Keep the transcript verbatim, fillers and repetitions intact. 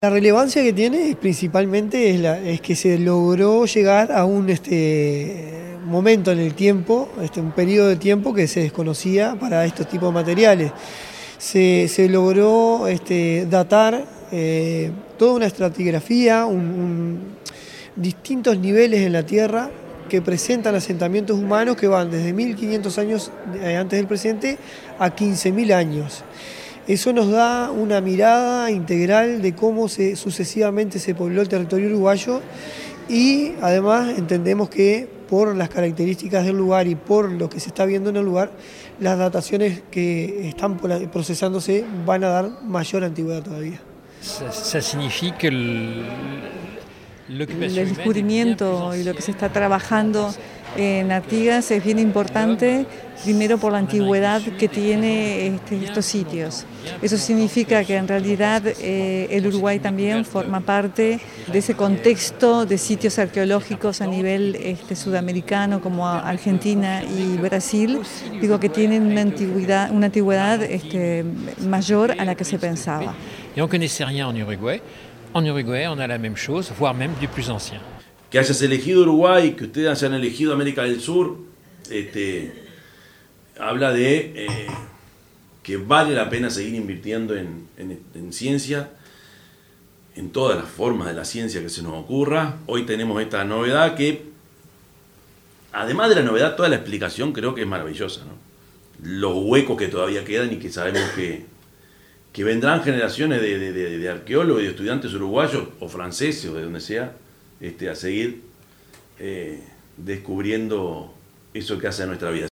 La relevancia que tiene principalmente es, la, es que se logró llegar a un este, momento en el tiempo, este, un periodo de tiempo que se desconocía para estos tipos de materiales. Se, se logró este, datar eh, toda una estratigrafía, un, un, distintos niveles en la Tierra que presentan asentamientos humanos que van desde mil quinientos años antes del presente a quince mil años. Eso nos da una mirada integral de cómo se, sucesivamente se pobló el territorio uruguayo y además entendemos que por las características del lugar y por lo que se está viendo en el lugar, las dataciones que están procesándose van a dar mayor antigüedad todavía. Ça signifie que el, el descubrimiento y lo que se está trabajando en Artigas es bien importante, primero por la antigüedad que tiene este, estos sitios. Eso significa que en realidad eh, el Uruguay también forma parte de ese contexto de sitios arqueológicos a nivel este, sudamericano como Argentina y Brasil, digo que tienen una antigüedad, una antigüedad este, mayor a la que se pensaba. Y on connaissait rien en Uruguay. En Uruguay on a la même chose, voire même du plus ancien. Que hayas elegido Uruguay, que ustedes hayan elegido América del Sur, este, habla de eh, que vale la pena seguir invirtiendo en, en, en ciencia, en todas las formas de la ciencia que se nos ocurra. Hoy tenemos esta novedad que, además de la novedad, toda la explicación creo que es maravillosa, ¿no? Los huecos que todavía quedan y que sabemos que, que vendrán generaciones de, de, de, de arqueólogos y de estudiantes uruguayos o franceses o de donde sea, Este, a seguir eh, descubriendo eso que hace a nuestra vida.